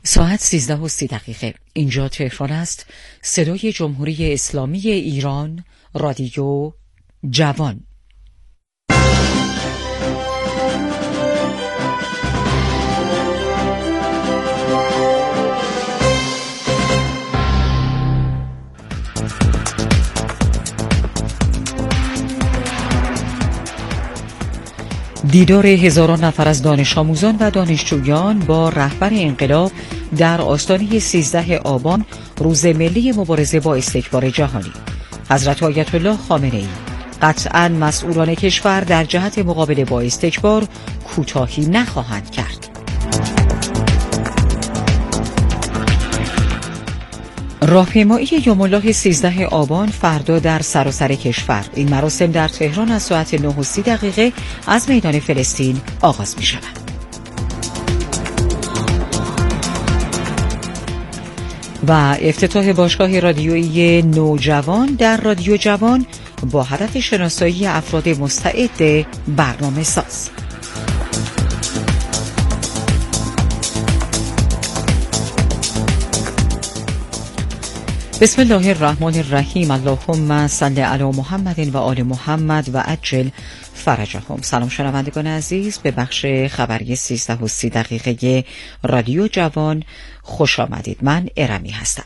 ساعت 13:30. اینجا تهران است. صدای جمهوری اسلامی ایران، رادیو جوان. دیدار هزاران نفر از دانش آموزان و دانشجویان با رهبر انقلاب در آستانه 13 آبان، روز ملی مبارزه با استکبار جهانی. حضرت آیت الله خامنه‌ای: قطعاً مسئولان کشور در جهت مقابله با استکبار کوتاهی نخواهند کرد. راهپیمایی یوم الله 13 آبان فردا در سراسر کشور. این مراسم در تهران از ساعت 9:30 از میدان فلسطین آغاز می شود. و افتتاح باشگاه رادیویی نوجوان در رادیو جوان با هدف شناسایی افراد مستعد برنامه ساز. بسم الله الرحمن الرحیم. اللهم صل علی محمد و آل محمد و عجل فرجهم. سلام شنوندگان عزیز، به بخش خبری 13:30 رادیو جوان خوش آمدید. من ارمی هستم.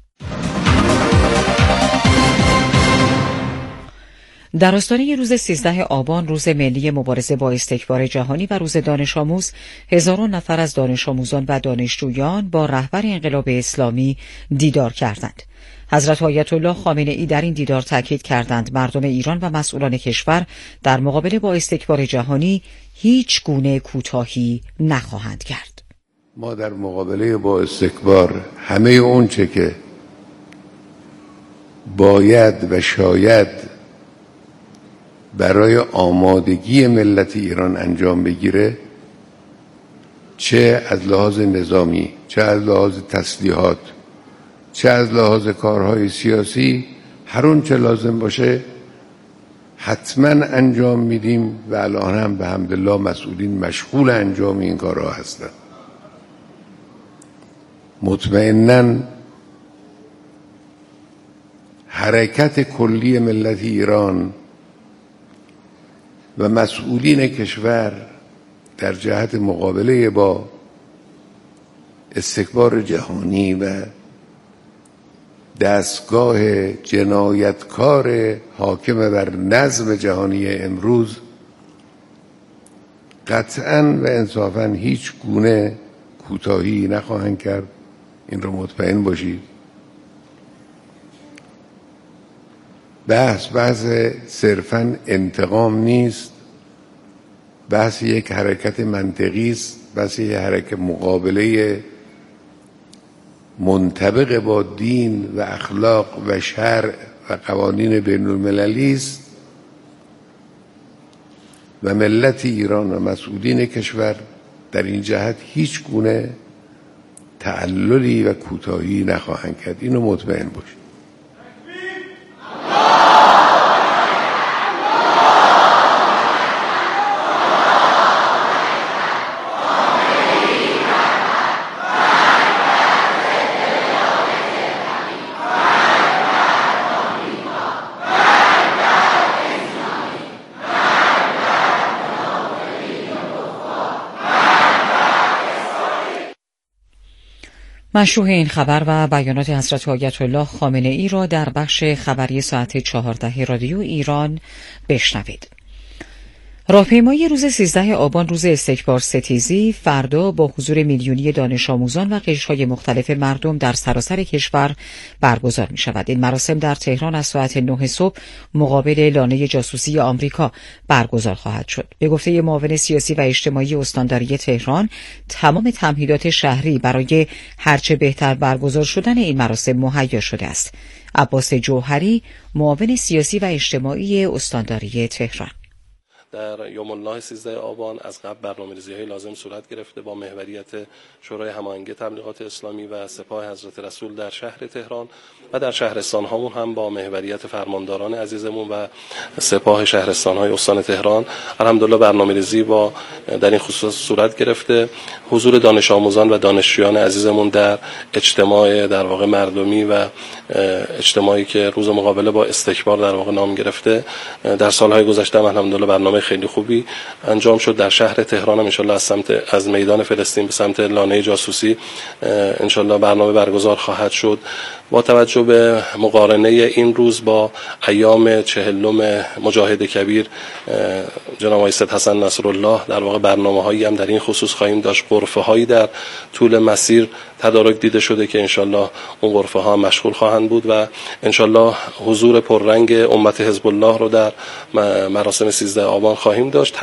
در آستانه روز 13 آبان، روز ملی مبارزه با استکبار جهانی و روز دانش آموز، هزاران نفر از دانش آموزان و دانشجویان با رهبر انقلاب اسلامی دیدار کردند. حضرت آیت الله خامنه‌ای در این دیدار تاکید کردند مردم ایران و مسئولان کشور در مقابله با استکبار جهانی هیچ گونه کوتاهی نخواهند کرد. ما در مقابله با استکبار همه اون چه که باید و شاید برای آمادگی ملت ایران انجام بگیره، چه از لحاظ نظامی، چه از لحاظ تسلیحات، چه از لحاظ کارهای سیاسی، هر اون چه لازم باشه حتما انجام میدیم و الان هم به حمدالله مسئولین مشغول انجام این کارها هستن. مطمئناً حرکت کلی ملت ایران و مسئولین کشور در جهت مقابله با استکبار جهانی و دستگاه جنایتکار حاکم بر نظم جهانی امروز قطعاً و انصافاً هیچ گونه کوتاهی نخواهند کرد. این رو مطمئن باشید. بحث صرفاً انتقام نیست، بحث یک حرکت منطقی است، بحث یک حرکت مقابله منطبق با دین و اخلاق و شرع و قوانین بین المللی است و ملت ایران و مسئولین کشور در این جهت هیچ گونه تعللی و کوتاهی نخواهند کرد. اینو مطمئن باشید. مشروح این خبر و بیانات حضرت آیت الله خامنه‌ای را در بخش خبری ساعت 14 رادیو ایران بشنوید. راهپیمایی روز 13 آبان، روز استکبار ستیزی، فردا با حضور میلیونی دانش آموزان و قشرهای مختلف مردم در سراسر کشور برگزار می شود. این مراسم در تهران از ساعت 9 صبح مقابل لانه جاسوسی آمریکا برگزار خواهد شد. به گفته معاون سیاسی و اجتماعی استانداری تهران، تمام تمهیدات شهری برای هرچه بهتر برگزار شدن این مراسم مهیا شده است. عباس جوهری، معاون سیاسی و اجتماعی استانداری تهران: در یوم الله 13 آبان از قبل برنامه‌ریزی‌های لازم صورت گرفته با محوریت شورای هماهنگی تبلیغات اسلامی و سپاه حضرت رسول در شهر تهران و در شهرستان‌هامون هم با محوریت فرمانداران عزیزمون و سپاه شهرستان‌های استان تهران الحمدلله برنامه‌ریزی با در این خصوص صورت گرفته. حضور دانش آموزان و دانشجویان عزیزمون در اجتماع در واقع مردمی و اجتماعی که روز مقابله با استکبار در واقع نام گرفته در سالهای گذشته الحمدلله برنامه خیلی خوبی انجام شد. در شهر تهران هم انشالله از میدان فلسطین به سمت لانه جاسوسی انشالله برنامه برگزار خواهد شد. با توجه به مقارنه این روز با ایام 40 مجاهد کبیر جناب آقای سید حسن نصرالله در واقع برنامه‌هایی هم در این خصوص خواهیم داشت. غرفه‌هایی در طول مسیر تدارک دیده شده که انشالله اون غرفه‌ها مشغول خواهند بود و انشالله حضور پررنگ امت حزب الله رو در مراسم 13 آبان خواهیم داشت.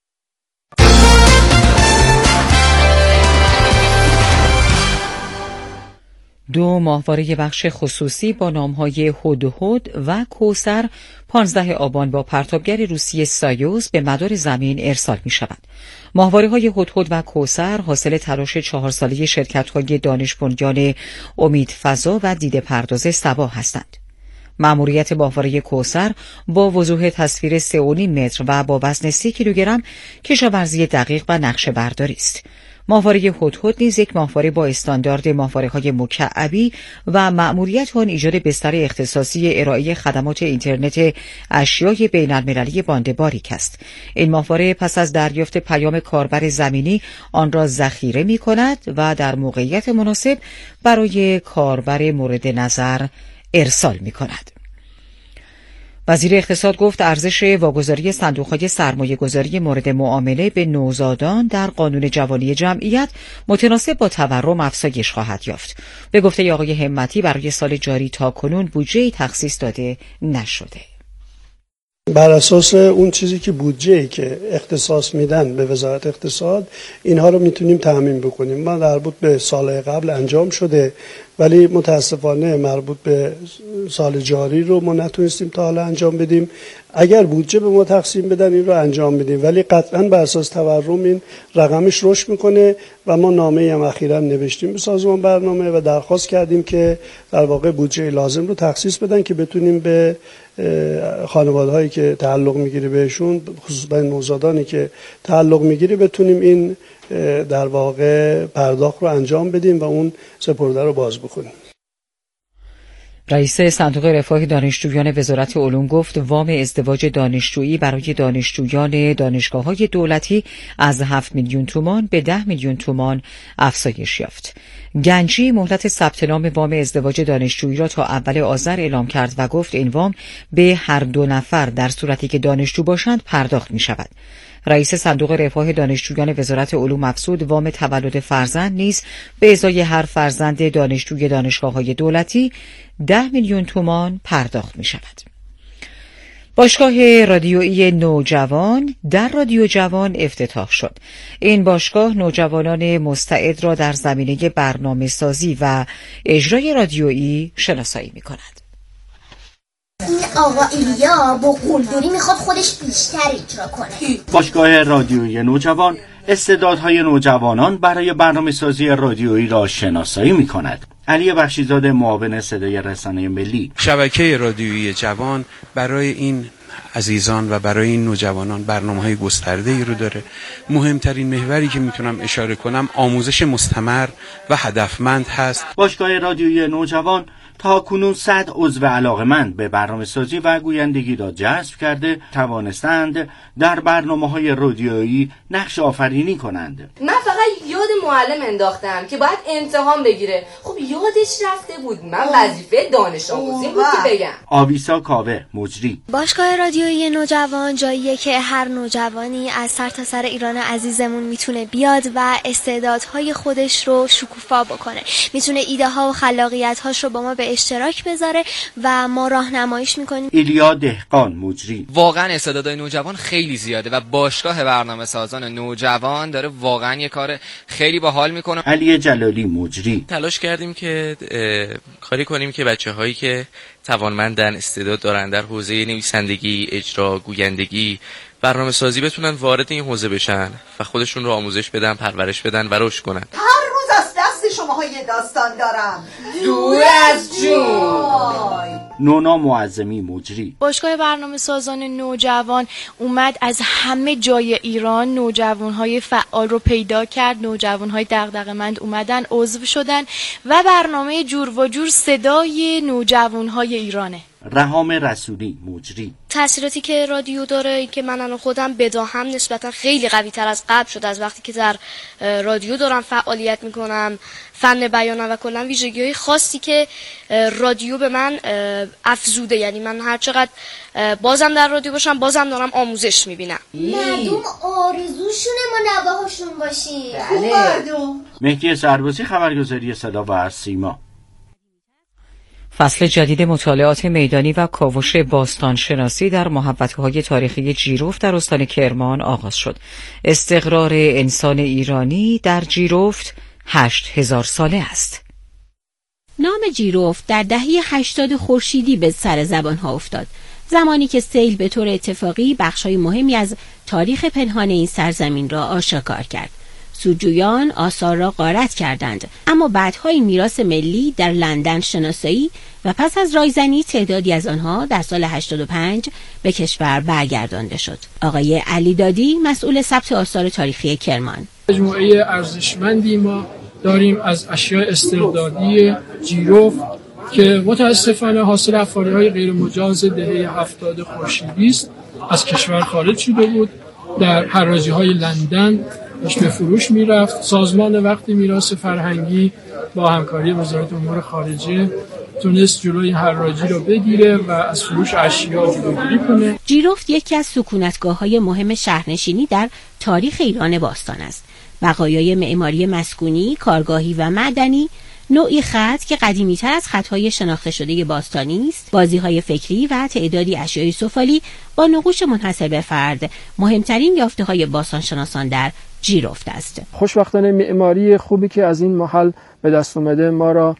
دو ماهواره بخش خصوصی با نام‌های هدهد و کوثر 15 آبان با پرتابگر روسیه سایوز به مدار زمین ارسال می‌شود. ماهواره‌های هدهد و کوثر حاصل تلاش 4 ساله شرکت‌های دانش بنیان امید فضا و دیده پرداز صبا هستند. مأموریت ماهواره کوثر با وضوح تصویر 3.5 متر و با وزن 30 کیلوگرم کشاورزی دقیق و نقشه برداری است. ماهواره هدهد نیز یک ماهواره با استاندارد ماهواره‌های مکعبی و مأموریت آن ایجاد بستر اختصاصی ارائه خدمات اینترنت اشیای بین‌المللی باند باریک است. این ماهواره پس از دریافت پیام کاربر زمینی آن را ذخیره می‌کند و در موقعیت مناسب برای کاربر مورد نظر ارسال می‌کند. وزیر اقتصاد گفت ارزش واگذاری صندوق‌های سرمایه‌گذاری مورد معامله به نوزادان در قانون جوانی جمعیت متناسب با تورم افزایش خواهد یافت. به گفته آقای همتی برای سال جاری تاکنون بودجه‌ای تخصیص داده نشده. بر اساس اون چیزی که بودجه‌ای که اختصاص میدن به وزارت اقتصاد اینها رو میتونیم تامین بکنیم. ما مربوط به سال قبل انجام شده ولی متاسفانه مربوط به سال جاری رو ما نتونستیم تا حالا انجام بدیم. اگر بودجه به ما تقسیم بدن این رو انجام میدیم ولی قطعاً بر اساس تورم این رقمش رشد میکنه و ما نامه‌ای هم اخیراً نوشتیم به سازمان برنامه و درخواست کردیم که در واقع بودجه لازم رو تخصیص بدن که بتونیم به خانواده‌هایی که تعلق میگیره بهشون خصوصا نوزادانی که تعلق میگیره بتونیم این در واقع پرداخت رو انجام بدیم و اون سپرده رو باز بکنیم. رئیس صندوق رفاه دانشجویان وزارت علوم گفت وام ازدواج دانشجویی برای دانشجویان دانشگاه‌های دولتی از 7 میلیون تومان به 10 میلیون تومان افزایش یافت. گنجی مهلت ثبت نام وام ازدواج دانشجویی را تا اول آذر اعلام کرد و گفت این وام به هر دو نفر در صورتی که دانشجو باشند پرداخت می شود. رئیس صندوق رفاه دانشجویان وزارت علوم افزود وام تولد فرزند نیز به ازای هر فرزند دانشجوی دانشگاه‌های دولتی 10 میلیون تومان پرداخت می شود. باشگاه رادیویی نوجوان در رادیو جوان افتتاح شد. این باشگاه نوجوانان مستعد را در زمینه برنامه سازی و اجرای رادیویی شناسایی می کند. این آقا ایلیا با قلدری میخواد خودش بیشتر اجرا کنه. باشگاه رادیویی نوجوان استعدادهای نوجوانان برای برنامه‌سازی رادیویی را شناسایی می‌کند. علی بخشیزاده معاون صدای رسانه ملی شبکه رادیویی جوان برای این عزیزان و برای این نوجوانان برنامه‌های گسترده‌ای رو داره. مهمترین محوری که میتونم اشاره کنم آموزش مستمر و هدفمند هست. باشگاه رادیویی نوجوان تا کنون 100 عضو علاقه‌مند به برنامه‌سازی و گویندگی را جذب کرده توانستند در برنامه‌های رادیویی نقش آفرینی کنند. من فقط یاد معلم انداختم که باید امتحان بگیره. خب یادش رفته بود. من وظیفه دانش آموزی بود که بگم. آبیسا کاوه مجری باشگاه رادیویی نوجوان جاییه که هر نوجوانی از سرتاسر ایران عزیزمون میتونه بیاد و استعدادهای خودش رو شکوفا بکنه. میتونه ایده ها و خلاقیت هاش رو با ما به اشتراک بذاره و ما راهنماییش میکنیم. ایلیا دهقان مجری واقعا استعدادهای نوجوان خیلی زیاده و باشگاه برنامه سازان نوجوان داره واقعا یه کار خیلی باحال میکنه. علی جلالی مجری تلاش کردیم که کاری کنیم که بچه‌هایی که توانمندن، استعداد دارن در حوزه نویسندگی، اجرا، گویندگی، برنامه سازی بتونن وارد این حوزه بشن و خودشون رو آموزش بدن، پرورش بدن و رشد کنن. هر روز از دست شماها یه داستان دارم دور از جون. نونا معظمی مجری. باشگاه برنامه سازان نوجوان اومد از همه جای ایران نوجوانهای فعال رو پیدا کرد، نوجوانهای دغدغه‌مند اومدن عضو شدن و برنامه جور و جور صدای نوجوانهای ایرانه. رهام رسولی مجری. تأثیراتی که رادیو داره که من الان خودم بداهم نسبتا خیلی قوی تر از قبل شده. از وقتی که در رادیو دارم فعالیت میکنم، فن بیانم و کلا ویژگی‌های خاصی که رادیو به من افزوده. یعنی من هر چقدر بازم در رادیو باشم بازم دارم آموزش میبینم. مردم آرزوشونه ما نوه‌هاشون باشیم. مردم. مهدی سربازی، خبرگزاری صدا و سیما. فصل جدید مطالعات میدانی و کاوش باستانشناسی در محوطه‌های تاریخی جیرفت در استان کرمان آغاز شد. استقرار انسان ایرانی در جیرفت 8000 ساله است. نام جیرفت در دهه 80 خورشیدی به سر زبانها افتاد، زمانی که سیل به طور اتفاقی بخشای مهمی از تاریخ پنهان این سرزمین را آشکار کرد. سودجویان آثار را غارت کردند، اما بعدها این میراث ملی در لندن شناسایی و پس از رایزنی تعدادی از آنها در سال 85 به کشور برگردانده شد. آقای علی دادی، مسئول ثبت آثار تاریخی کرمان: مجموعه ارزشمندی ما داریم از اشیاء استردادی جیرفت که متاسفانه حاصل افاریهای غیر مجاز دهه 70 خورشیدی است. از کشور خارج شده بود، در حراجی‌های لندن به فروش میرفت. سازمان وقت میراث فرهنگی با همکاری وزارت امور خارجه تونست جلوی حراجی رو بگیره و از فروش اشیا جلوگیری کنه. جیرفت یکی از سکونتگاه‌های مهم شهرنشینی در تاریخ ایران باستان است. بقایای معماری مسکونی، کارگاهی و معدنی، نوعی خط که قدیمی‌تر از خطهای شناخته شده باستانی است، بازی‌های فکری و تعدادی اشیای سفالی با نقوش منحصر به فرد، مهمترین یافته‌های باستانشناسان در جیرفت است. خوشبختانه معماری خوبی که از این محل به دست اومده ما را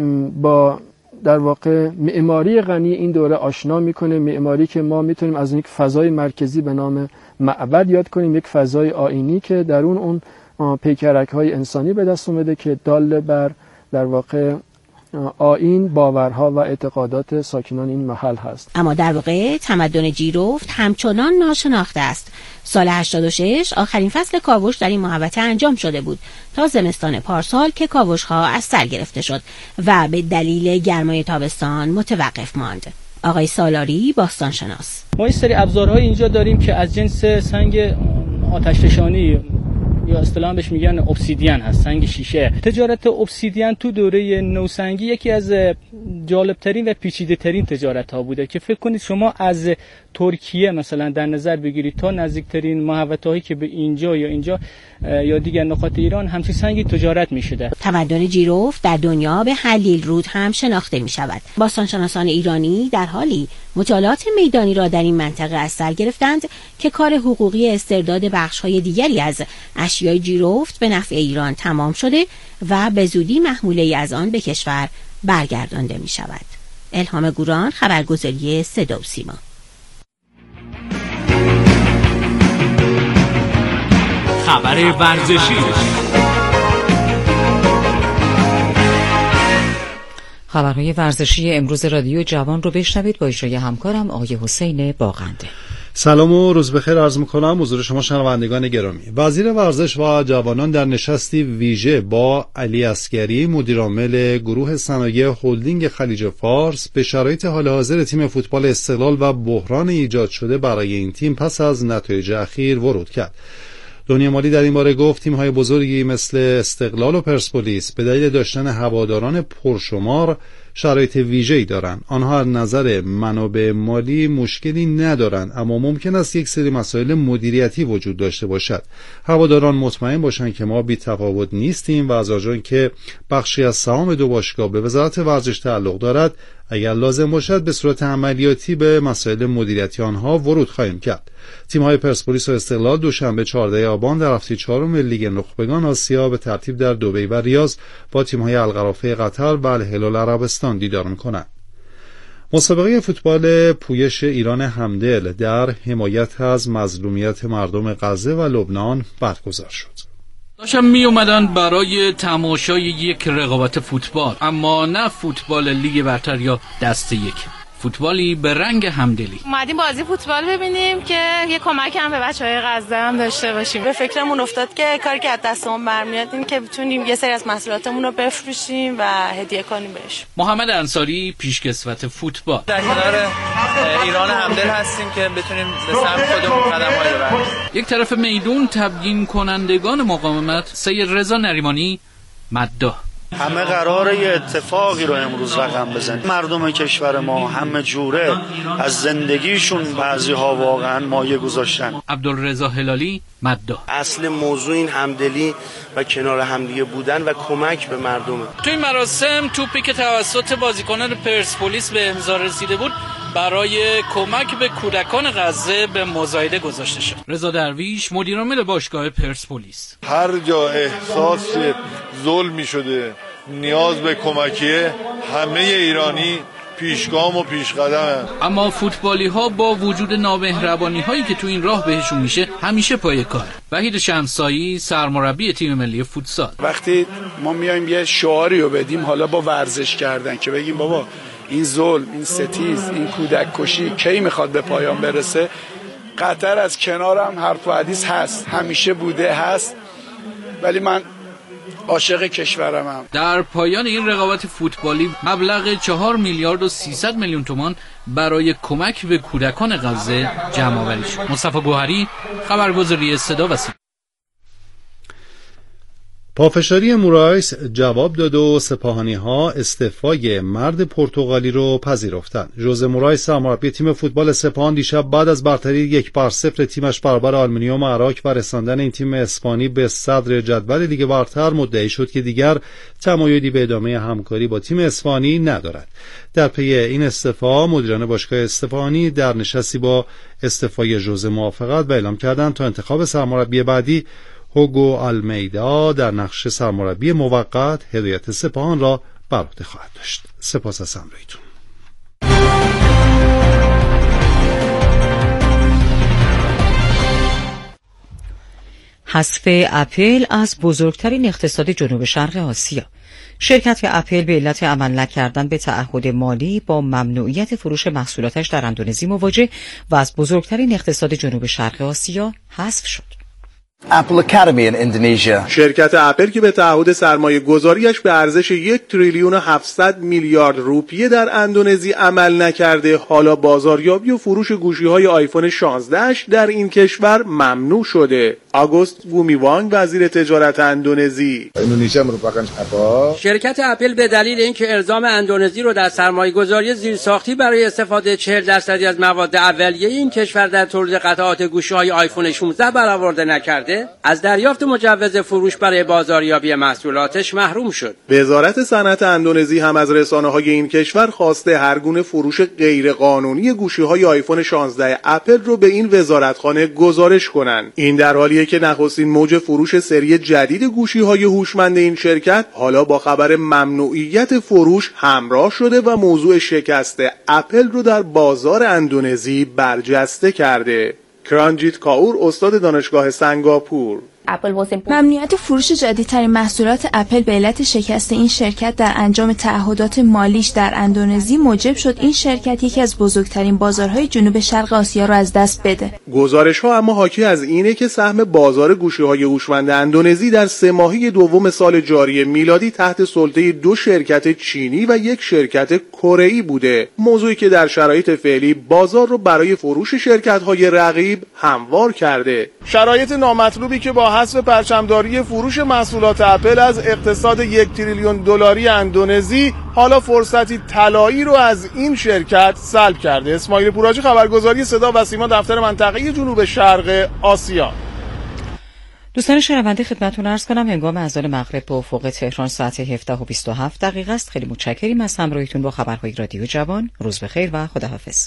با در واقع معماری غنی این دوره آشنا میکنه. معماری که ما میتونیم از یک فضای مرکزی به نام معبد یاد کنیم، یک فضای آیینی که در اون پیکرک‌های انسانی به دست اومده که دال بر در واقع آیین، باورها و اعتقادات ساکنان این محل هست. اما در واقع تمدن جیرفت همچنان ناشناخته است. سال 86 آخرین فصل کاوش در این محوطه انجام شده بود تا زمستان پارسال که کاوش‌ها از سر گرفته شد و به دلیل گرمای تابستان متوقف ماند. آقای سالاری، باستانشناس: ما این سری ابزارهای اینجا داریم که از جنس سنگ آتشفشانی یا اصطلاحاً بهش میگن obsidian هست، سنگ شیشه. تجارت obsidian تو دوره نوسنگی یکی از جالبترین و پیچیده‌ترین تجارت‌ها بوده که فکر کنید شما از ترکیه مثلا در نظر بگیرید تا نزدیکترین محوطه‌هایی که به اینجا یا اینجا یا دیگر نقاط ایران همچین سنگی تجارت می‌شده. تمدن جیرفت در دنیا به حلیل رود هم شناخته می‌شود. باستانشناسان ایرانی در حالی مطالعات میدانی را در این منطقه از سر گرفتند که کار حقوقی استرداد بخش‌های دیگری از اشیای جیرفت به نفع ایران تمام شده و به زودی محموله‌ای از آن به کشور برگردانده می‌شود. الهام گوران، خبرگزاری صدا و سیما. خبر ورزشی. خبرهای ورزشی امروز رادیو جوان رو بشنوید با اجرای همکارم آقای حسین باغنده. سلام و روز بخیر عرض می‌کنم حضور شما شنوندگان گرامی. وزیر ورزش و جوانان در نشستی ویژه با علی عسگری، مدیرعامل گروه صنایع هلدینگ خلیج فارس، به شرایط حال حاضر تیم فوتبال استقلال و بحران ایجاد شده برای این تیم پس از نتایج اخیر ورود کرد. دنیا مالی در این باره گفت تیم‌های بزرگی مثل استقلال و پرسپولیس به دلیل داشتن هواداران پرشمار شرایط ویژه‌ای دارند. آنها از نظر منابع مالی مشکلی ندارند، اما ممکن است یک سری مسائل مدیریتی وجود داشته باشد. هواداران مطمئن باشند که ما بی‌تفاوت نیستیم و از آنجا که بخشی از سهام دو باشگاه به وزارت ورزش تعلق دارد، اگر لازم باشد به صورت عملیاتی به مسائل مدیریتی آنها ورود خواهیم کرد. تیم‌های پرسپولیس و استقلال دوشنبه 14 آبان در هفته چهارم لیگ نخبگان آسیا به ترتیب در دبی و ریاض با تیم‌های القرافه قطر و الهلال عربستان دیدار می‌کنند. مسابقه فوتبال پویش ایران همدل در حمایت از مظلومیت مردم غزه و لبنان برگزار شد. داشتم می اومدن برای تماشای یک رقابت فوتبال، اما نه فوتبال لیگ برتر یا دسته یک، فوتبالی به رنگ همدلی. اومدیم بازی فوتبال ببینیم که یه کمک هم به بچهای غزه هم داشته باشیم. به فکرمون افتاد که کاری که از دستمون برمیاد این که بتونیم یه سری از محصولاتمون رو بفروشیم و هدیه کنیم بهش. محمد انصاری، پیشکسوت فوتبال. در کنار ایران همدل هستیم که بتونیم به سمت خودمون قدم‌هایی ببریم. یک طرف میدون تبیین کنندگان مقاومت سید رضا نریمانی مداح. همه قراره یه اتفاقی رو امروز رقم بزنیم. مردم کشور ما همه جوره از زندگیشون بعضی‌ها واقعا مایه گذاشتن. عبدالرضا هلالی مداح. اصل موضوع این همدلی و کنار همدیگه بودن و کمک به مردمه. تو این مراسم توپی که توسط بازیکنان پرسپولیس به امضا رسیده بود برای کمک به کودکان غزه به مزایده گذاشته شد. رضا درویش، مدیرعامل باشگاه پرسپولیس. هر جا احساس ظلمی شده، نیاز به کمکیه، همه ایرانی پیشگام و پیشقدمه. اما فوتبالی ها با وجود نامهربانی هایی که تو این راه بهشون میشه همیشه پای کار. وحید شمسایی، سرمربی تیم ملی فوتسال. وقتی ما میایم یه شعاری رو بدیم، حالا با ورزش کردن، که بگیم بابا این ظلم، این ستیز، این کودک کشی کی میخواد به پایان برسه، قطر از کنارم حرف و حدیث هست، همیشه بوده هست، ولی من عاشق کشورمم. در پایان این رقابت فوتبالی مبلغ 4 میلیارد و 300 میلیون تومان برای کمک به کودکان غزه جمع آوری شد. مصطفی گوهری، خبرگزاری صدا و سیما. پافشاری مورایس جواب داد و سپاهانی‌ها استعفای مرد پرتغالی رو پذیرفتند. ژوزه مورایس، سرمربی تیم فوتبال سپاهان، دیشب بعد از برتری 1-0 تیمش برابر آلومینیوم عراق و رساندن این تیم اسپانی به صدر جدول لیگ برتر مدعی شد که دیگر تمایلی به ادامه همکاری با تیم اسپانی ندارد. در پی این استعفا مدیران باشگاه اسپانی در نشستی با استعفای ژوزه موافقت و اعلام کردند تا انتخاب سرمربی بعدی هوگو آلمیدا در نقش سرمربی موقت هدایت سپاهان را بر عهده خواهد داشت. سپاس از همراهیتون. حذف اپل از بزرگترین اقتصاد جنوب شرق آسیا. شرکت اپل به علت عمل نکردن به تعهد مالی با ممنوعیت فروش محصولاتش در اندونزی مواجه و از بزرگترین اقتصاد جنوب شرق آسیا حذف شد. اپل اکادمی in Indonesia. شرکت اپل که به تعهد سرمایه گذاریش به ارزش 1 تریلیون و 700 میلیارد روپیه در اندونزی عمل نکرده، حالا بازاریابی و فروش گوشی‌های آیفون 16 در این کشور ممنوع شده. آگوست گومیوانگ، وزیر تجارت اندونزی: شرکت اپل به دلیل اینکه الزام اندونزی رو در سرمایه‌گذاری زیرساختی برای استفاده 40% از مواد اولیه این کشور در تولید قطعات گوشی‌های آیفون 16 برآورده نکرده، از دریافت مجوز فروش برای بازاریابی محصولاتش محروم شد. وزارت صنعت اندونزی هم از رسانه‌های این کشور خواسته هر گونه فروش غیرقانونی گوشی‌های آیفون 16 اپل رو به این وزارتخانه گزارش کنند. این در حالیه که نخستین موج فروش سری جدید گوشی‌های هوشمند این شرکت حالا با خبر ممنوعیت فروش همراه شده و موضوع شکست اپل رو در بازار اندونزی برجسته کرده. کرانجیت کاور، استاد دانشگاه سنگاپور: ممنوعیت فروش جدیدترین محصولات اپل به علت شکست این شرکت در انجام تعهدات مالیش در اندونزی موجب شد این شرکت یکی از بزرگترین بازارهای جنوب شرق آسیا را از دست بده. گزارش‌ها اما حاکی از اینه که سهم بازار گوشی‌های هوشمند اندونزی در 3 ماهه دوم سال جاری میلادی تحت سلطه 2 شرکت چینی و 1 شرکت کره‌ای بوده، موضوعی که در شرایط فعلی بازار رو برای فروش شرکت‌های رقیب هموار کرده. شرایط نامطلوبی که با حذف پرچمداری فروش محصولات اپل از اقتصاد 1 تریلیون دلاری اندونزی حالا فرصتی طلایی رو از این شرکت سلب کرده. اسماعیل پوراجی، خبرگزاری صدا و سیما، دفتر منطقه جنوب شرق آسیا. دوستان شنونده، خدمتتون عرض کنم هنگام اذان مغرب به افق تهران ساعت 17:27 است. خیلی متشکریم از همراهیتون با خبرهای رادیو جوان. روز بخیر و خداحافظ.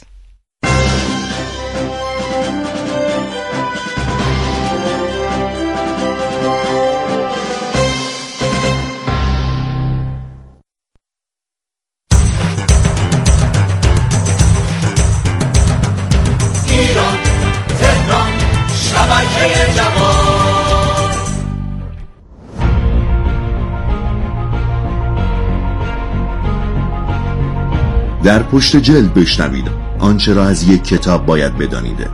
در پشت جلد بشنوید آنچه را از یک کتاب باید بدانید.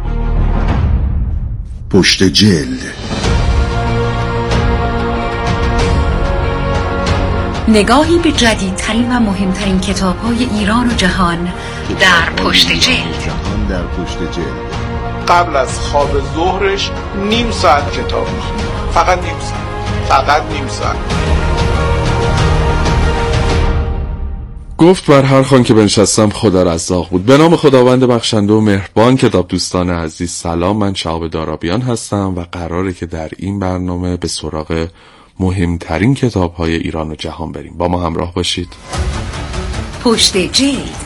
پشت جلد. نگاهی به جدیدترین و مهمترین کتاب‌های ایران و جهان در پشت جلد. در پشت جلد. قبل از خواب ظهرش نیم ساعت کتاب می‌خونه. فقط نیم ساعت. گفت بر هر خوان که بنشستم خدا رزاق بود. به نام خداوند بخشنده و مهربان. کتاب دوستان عزیز سلام، من شهاب دارابیان هستم و قراره که در این برنامه به سراغ مهمترین کتاب‌های ایران و جهان بریم. با ما همراه باشید. پشت جلد.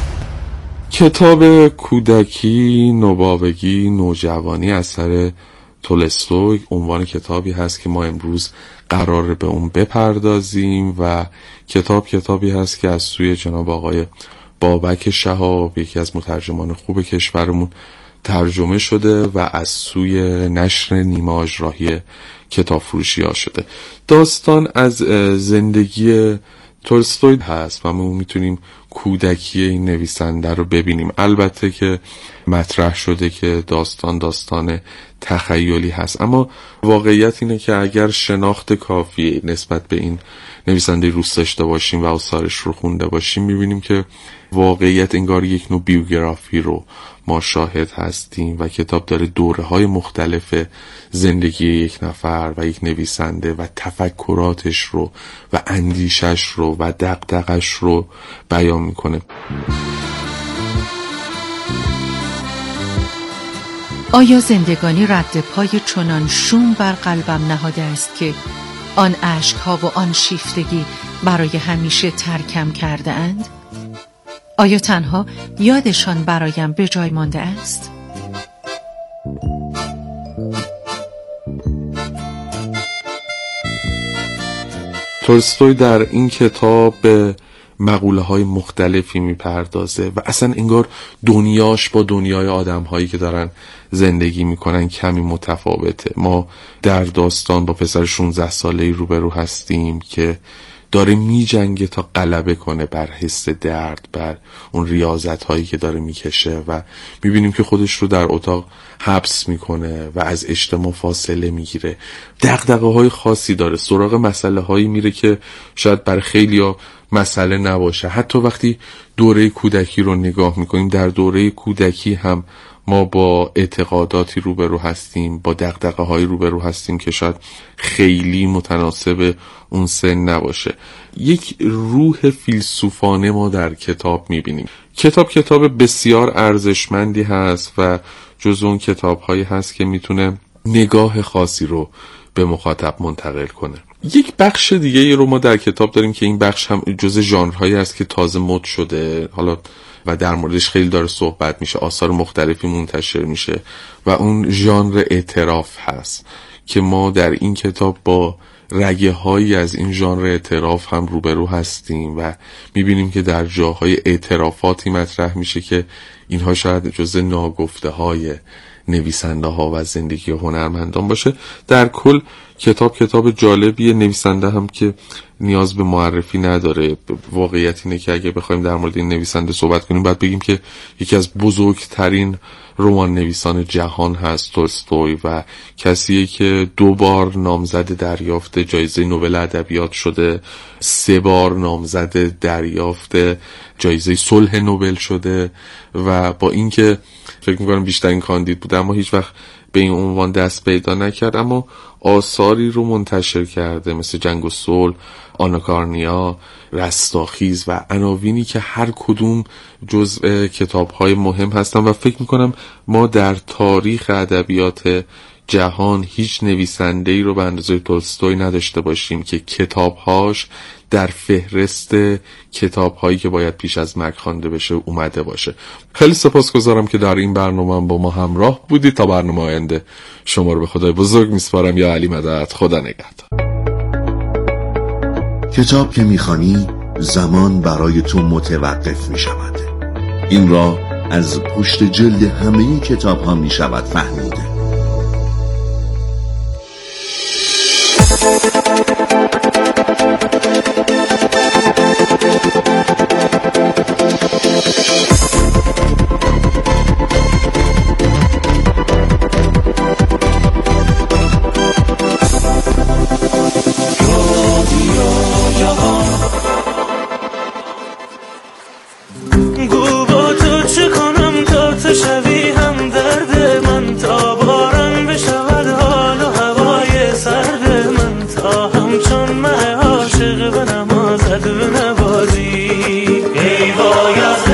کتاب کودکی، نوباوگی، نوجوانی اثر تولستوی عنوان کتابی هست که ما امروز قراره به اون بپردازیم و کتابی هست که از سوی جناب آقای بابک شهاب، یکی از مترجمان خوب کشورمون، ترجمه شده و از سوی نشر نیمه آژراحی کتاب فروشی ها شده. داستان از زندگی تولستوی هست و ما میتونیم کودکی این نویسنده رو ببینیم. البته که مطرح شده که داستان تخیلی هست، اما واقعیت اینه که اگر شناخت کافی نسبت به این نویسنده روست داشته باشیم و آثارش رو خونده باشیم، میبینیم که واقعیت انگار یک نوع بیوگرافی رو ما شاهد هستیم و کتاب داره دوره‌های مختلف زندگی یک نفر و یک نویسنده و تفکراتش رو و اندیشش رو و دغدغش رو بیان میکنه. آیا زندگانی رد پای چنان شوم بر قلبم نهاده است که آن اشک‌ها و آن شیفتگی برای همیشه ترکم کرده اند؟ آیا تنها یادشان برایم به جای مانده است؟ تولستوی در این کتاب به مقوله های مختلفی میپردازه و اصلا انگار دنیاش با دنیای آدم هایی که دارن زندگی میکنن کمی متفاوته. ما در داستان با پسر 16 ساله‌ای روبرو هستیم که داره میجنگه تا غلبه کنه بر حس درد، بر اون ریاضت هایی که داره میکشه و میبینیم که خودش رو در اتاق حبس میکنه و از اجتماع فاصله میگیره. دغدغه های خاصی داره، سراغ مسئله هایی میره که شاید برای خیلیا مسئله نباشه. حتی وقتی دوره کودکی رو نگاه میکنیم، در دوره کودکی هم ما با اعتقاداتی روبرو هستیم، با دغدغه های روبرو هستیم که شاید خیلی متناسب اون سن نباشه. یک روح فیلسوفانه ما در کتاب میبینیم. کتاب بسیار ارزشمندی هست و جز اون کتاب هایی هست که میتونه نگاه خاصی رو به مخاطب منتقل کنه. یک بخش دیگه ای رو ما در کتاب داریم که این بخش هم جز ژانرهایی است که تازه مد شده حالا و در موردش خیلی داره صحبت میشه، آثار مختلفی منتشر میشه و اون ژانر اعتراف هست که ما در این کتاب با رگه هایی از این ژانر اعتراف هم روبرو هستیم و میبینیم که در جاهای اعترافاتی مطرح میشه که اینها شاید جز ناگفته های نویسنده ها و زندگی هنرمندان باشه. در کل کتاب جالبیه. نویسنده هم که نیاز به معرفی نداره. واقعیت اینه که اگه بخوایم در مورد این نویسنده صحبت کنیم باید بگیم که یکی از بزرگترین رمان نویسان جهان هست تولستوی و کسیه که 2 بار نامزد دریافت جایزه نوبل ادبیات شده، 3 بار نامزد دریافت جایزه صلح نوبل شده و با اینکه فکر می‌کنم بیشترین کاندید بود اما هیچ وقت به این عنوان دست پیدا نکرد، اما آثاری رو منتشر کرده مثل جنگ و صلح، آناکارنیا، رستاخیز و عناوینی که هر کدوم جزء کتاب‌های مهم هستن و فکر می‌کنم ما در تاریخ ادبیات جهان هیچ نویسنده‌ای رو به اندازه تولستوی نداشته باشیم که کتاب‌هاش در فهرست کتاب‌هایی که باید پیش از مرگ خوانده بشه اومده باشه. خیلی سپاسگزارم که در این برنامه با ما همراه بودید. تا برنامه آینده شما رو به خدای بزرگ میسپارم. یا علی مدد. خدا نگهدار. کتاب که میخوانی زمان برای تو متوقف میشود. این را از پشت جلد همه کتاب ها میشود فهمید. زد به نوازی ای وای از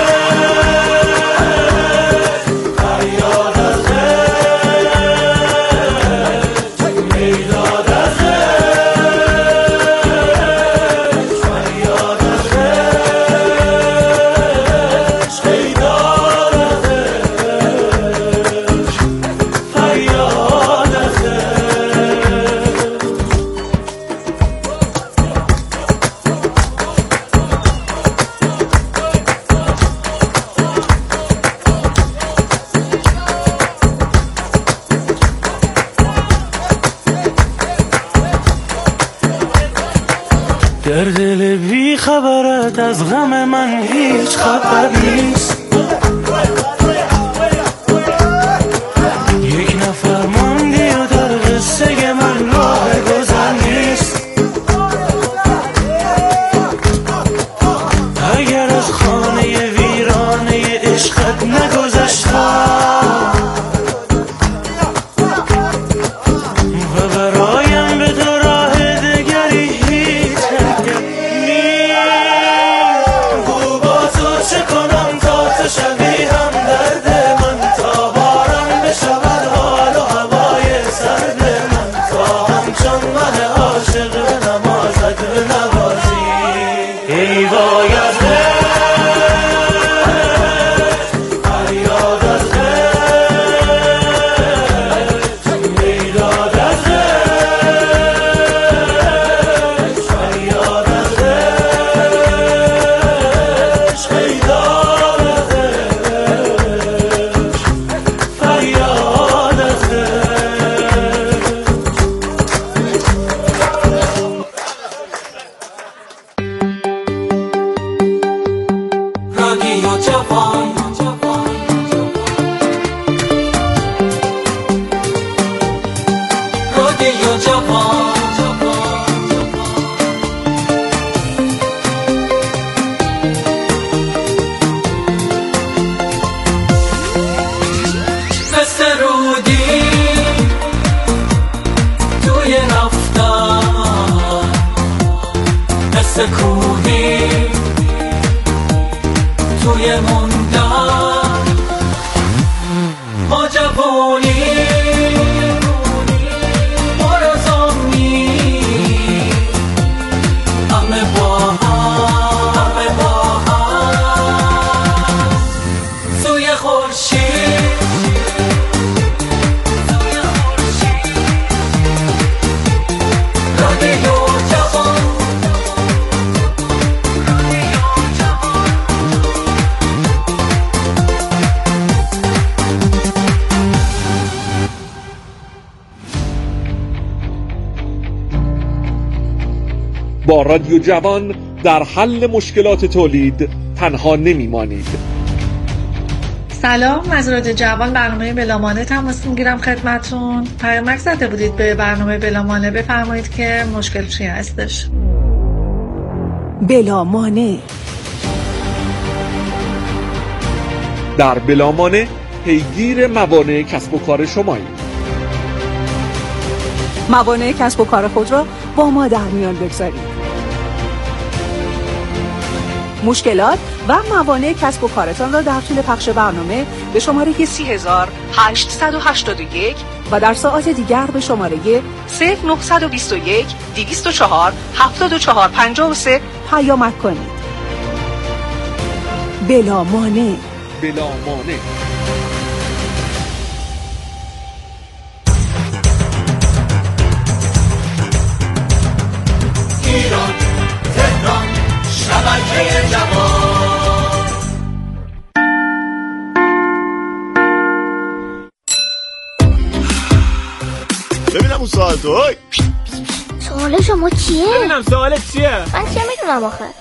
در دل بی خبرت از غم من هیچ خبر نیست یک نفر موندی و در قصه من راه گذر نیست اگر از خانه ویرانه عشقت نگذشتم و برایم به تو راه دگری هیچ گو با تو چه کنم تا تو شوی هم درد من تا باران بشود حال و هوای سرد من تا همچون من عاشق به نمازت به نوازی ای وای از فریاد از میداد از فریاد از میداد از فریاد از رادیو جوان رادیو جوان مثل رودی توی رفتن مثل کوهی توی موندن ما جوانی ما رزامی همه با هم توی خورشید رادیو جوان با رادیو جوان در حل مشکلات تولید تنها نمیمانید. سلام، از رادیو جوان برنامه بلامانه تماس میگیرم خدمتون. پیامک زده بودید به برنامه بلامانه، بفرمایید که مشکل چی هستش. بلامانه در بلامانه پیگیر موانع کسب و کار شمایید. موانع کسب و کار خود را با ما در میان بگذارید. مشکلات و موانع کسب و کارتان را در طول پخش برنامه به شماره 30881 و در ساعات دیگر به شماره 0921 204 7453 پیامک کنید. بلامانع. ایران تهران شبکه جوان. ببینم اون سوال تو. سوال شما چیه؟ ببینم سوالت چیه؟ من چه میدونم آخه.